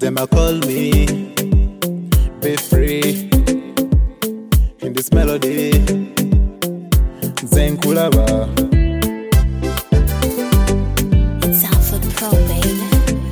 Them a call me, be free in this melody. Zen Kulaba. It's Alpha Pro, baby.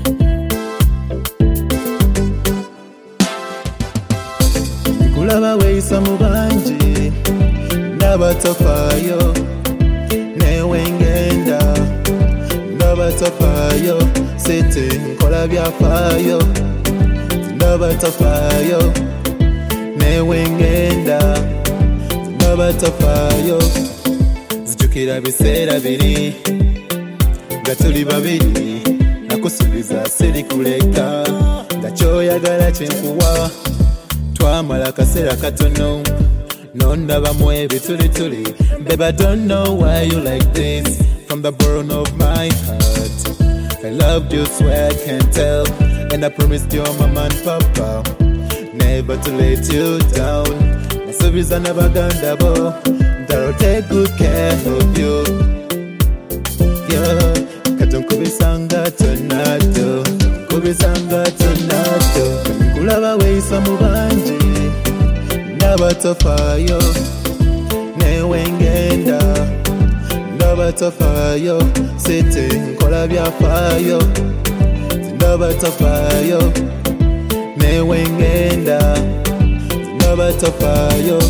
Kulaba weisa mubanji, nabatofayo, newengenda, nabatofayo, sete nkola byafayo, nabatofayo, newengenda, nabatofayo, zijukira biseera biri, nga tuli babiri, nakusubiza siri kuleka, nga kyoyagala kyenkuwa, twamala akaseera katono, nondabamwe ebitulituli. Babe, I don't know why you like this. From the bottom of my heart, I loved you, swear I can't tell. And I promised you, mama and papa, never to let you down. My service I never done double, that I'll take good care of you. Yeah, katon kubisanga tonato, kubisanga tonato. Kulaba weisa mubanji, nabatofayo, newengenda, nabatofayo, sete nkola byafayo, nabatofayo, newengenda, nabatofayo.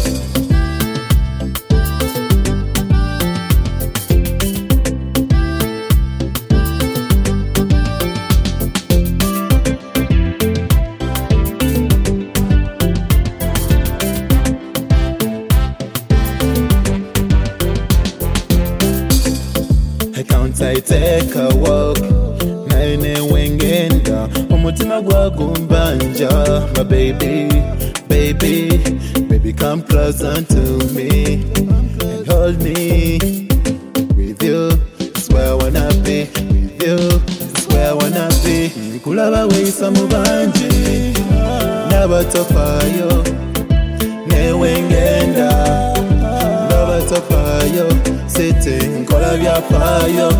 I take a walk, naine wengenda, umutima gwagumbanja. My baby, baby, baby, come closer to me and hold me. With you, that's where I wanna be. With you, that's where I wanna be. Kulaba weisa mubanji, nabatofayo, newengenda, nabatofayo, sete nkola byafayo,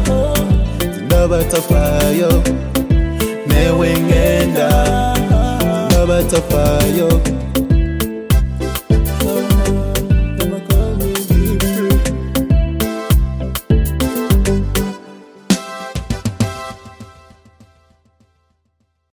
nabatofayo, newengenda, nabatofayo.